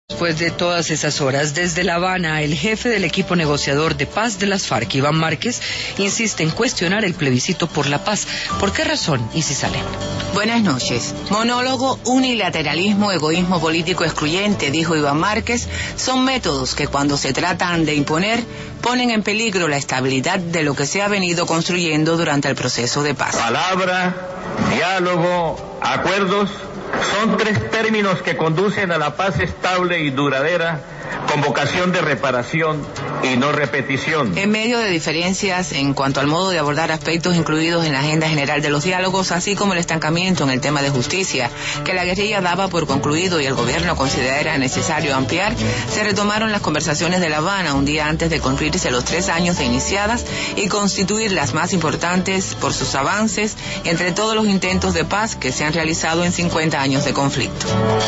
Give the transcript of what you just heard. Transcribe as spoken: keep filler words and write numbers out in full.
Después de todas esas horas, desde La Habana, el jefe del equipo negociador de paz de las FARC, Iván Márquez, insiste en cuestionar el plebiscito por la paz. ¿Por qué razón, Isi Salem? Buenas noches. Monólogo, unilateralismo, egoísmo político excluyente, dijo Iván Márquez, son métodos que cuando se tratan de imponer, ponen en peligro la estabilidad de lo que se ha venido construyendo durante el proceso de paz. Palabra, diálogo, acuerdos, son tres términos que conducen a la paz estable y duradera, con vocación de reparación y no repetición. En medio de diferencias en cuanto al modo de abordar aspectos incluidos en la agenda general de los diálogos, así como el estancamiento en el tema de justicia, que la guerrilla daba por concluido y el gobierno considera necesario ampliar, se retomaron las conversaciones de La Habana un día antes de cumplirse los tres años de iniciadas y constituir las más importantes por sus avances entre todos los intentos de paz que se han realizado en cincuenta años de conflicto.